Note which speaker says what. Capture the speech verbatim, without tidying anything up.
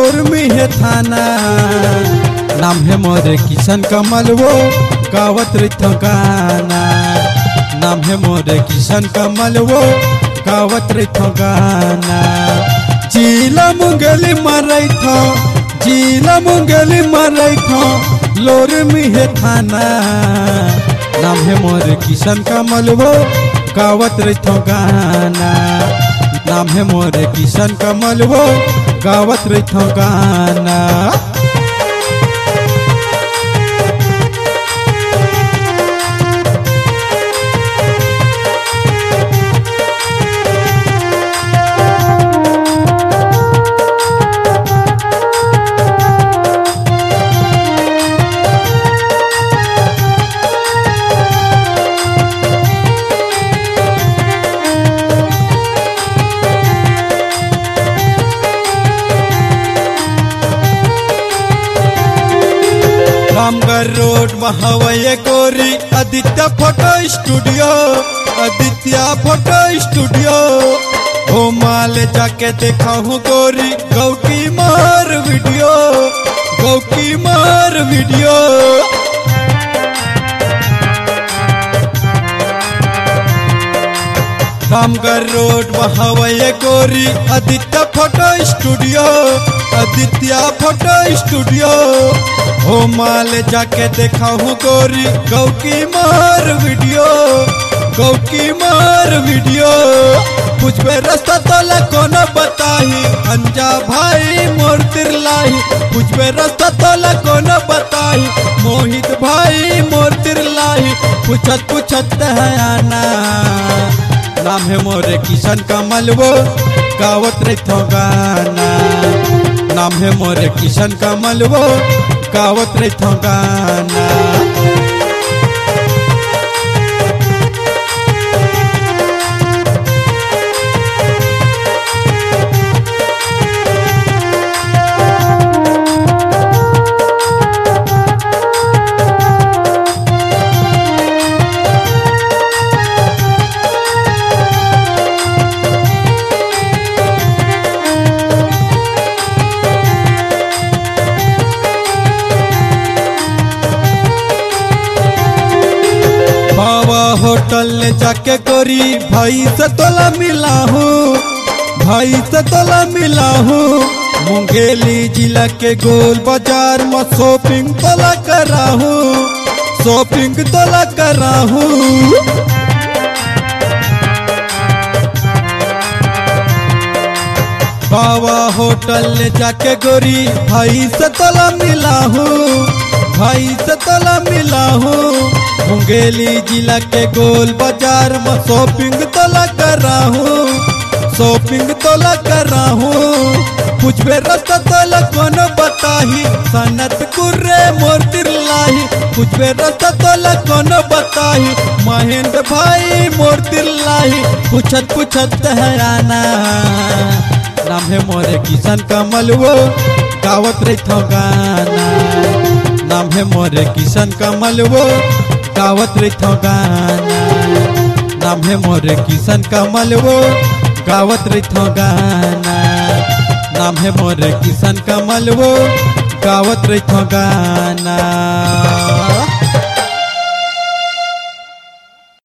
Speaker 1: लोर में है थाना। नाम है मोरे किशन कमल वो गावत रहिथो गाना। नाम है मोरे किशन कमल वो गावत रहिथो गाना। जिला मुंगली मरैथो जिला मुंगली मरैथो लोर में है थाना। नाम है मोरे किशन कमल वो गावत रहिथो गाना। नाम है मोरे किशन कमल वो गावत रहिथो गाना। रामगढ़ रोड महावय गोरी Aditya photo studio. Aditya photo studio ओ माल जाके देखा हूँ गोरी गौ की मार वीडियो। गौ की मार वीडियो रामगढ़ रोड महावय गोरी Aditya photo studio. Aditya photo studio ओ माल जाके देखा हूँ गोरी गौ की मार वीडियो। गौ की मार वीडियो पूछबे रास्ता तोला कोनो बताही अंजा भाई मोर तिरलाही। पूछबे रास्ता तोला कोनो बताही मोहित भाई मोर तिरलाही। पूछत पूछत है आना। नाम है मोरे किशन कमल वो गावत रहिथो गाना। नाम है मोरे किशन कमल वो गावत रहिथो गाना। बाबा होटल ले जाके गोरी भाई से तोला मिला हूँ। भाई से तोला मिला हूँ। मुंगेली जिला के गोल बाजार में शॉपिंग तोला करा हूँ। शॉपिंग तोला करा हूँ। बाबा होटल ले जाके गोरी भाई से तोला मिला हूँ। भाई से तोला मिला हूँ। मुंगेली जिला के गोल बाजार में शॉपिंग तोला कर रहा हूँ। शॉपिंग तोला कर रहा हूँ। पूछबे रास्ता तोला कोनो बताही सनत कुर्रे मोर तिरलाही। पूछबे रास्ता तोला कोनो बताही महेंद्र भाई मोर तिरलाही। पूछत पूछत है आना। नाम है मोरे किशन कमल वो गावत रहिथो गाना। नाम है मोरे किशन कमल वो गावत रहिथो गाना। नाम है मोरे किशन कमल वो गावत रहिथो गाना। नाम है मोरे किशन कमल वो गावत रहिथो गाना।